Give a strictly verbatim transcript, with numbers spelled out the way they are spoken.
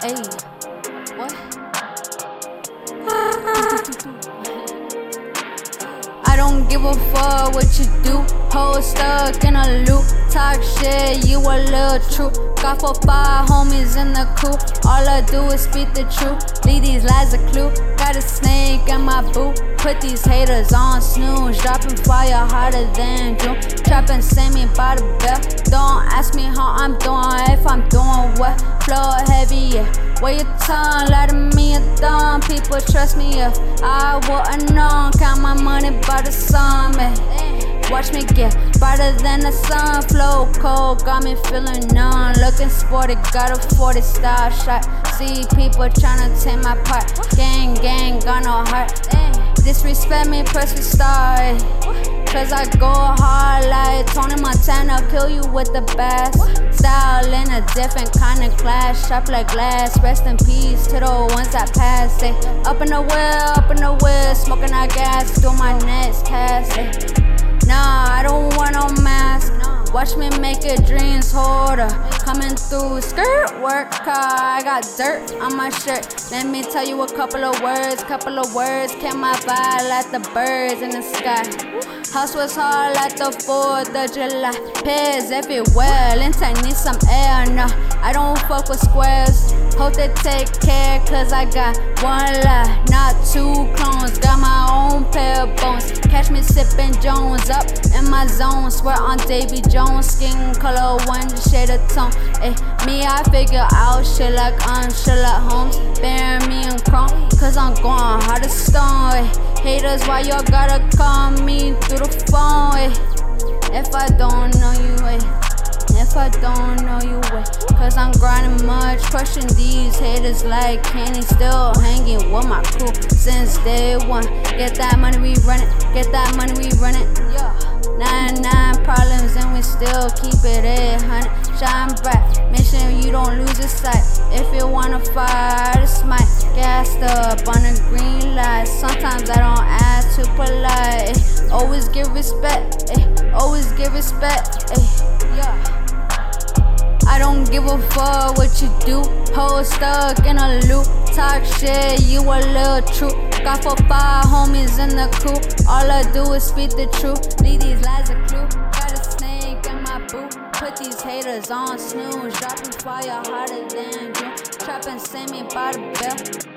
Hey, what? I don't give a fuck what you do. Whole stuck in a loop. Talk shit, you a little true. Got four, five homies in the crew. All I do is speak the truth. Leave these lies a clue. Got a snake in my boot. Put these haters on snooze. Dropping fire harder than June. Trapping, send me by the bell. Don't ask me how I'm doing, if I'm doing what. Flow heavy, yeah. Wear your tongue, letting me a dumb. People trust me if I wouldn't know. Count my money by the sun, man. Watch me get brighter than the sun. Flow cold, got me feeling numb. Looking sporty, got a forty style shot. See people tryna take my part. Gang, gang, got no heart. Disrespect me, press restart. Cause I go hard like Tony Montana. Kill you with the best. Style in a different kind of class. Sharp like glass. Rest in peace to the ones that passed. Ay. Up in the wheel, up in the wheel. Smoking that gas, do my next task. Ay. Nah, I don't want no mask. Watch me make your dreams harder. Coming through skirt work, car. I got dirt on my shirt. Let me tell you a couple of words, couple of words. Catch my vibe like the birds in the sky. House was hard like the fourth of July. Pairs everywhere, Linton need some air. No, I don't fuck with squares. Hope they take care, cause I got one life, not two clones. Got my own pair of bones. Catch me sipping Jones up in my zone. Swear on Davy Jones, skin color one shade of tone. Ay, me, I figure out shit like I'm Sherlock Holmes. Bury me in chrome, cause I'm going hard as stone. Ay. Haters, why y'all gotta call me through the phone? Ay. If I don't know you, ay. If I don't know you, ay. Cause I'm grinding much, crushing these haters like candy. Still hanging with my crew since day one. Get that money, we run it. Get that money, we run it. Yeah. Nine, nine problems and we still keep it eight hundred. Shine bright, make sure you don't lose your sight. If you wanna fight, it's my gassed up on the green light. Sometimes I don't act too polite. Ay. Always give respect, ay. Always give respect. Ay. Yeah. I don't give a fuck what you do. Whole stuck in a loop. Talk shit, you a little true. Got four, five homies in the crew. All I do is speak the truth. Leave these lies a clue. Got a snake in my boot. Put these haters on snooze. Dropping fire harder than June. Trapping, send me by the bell.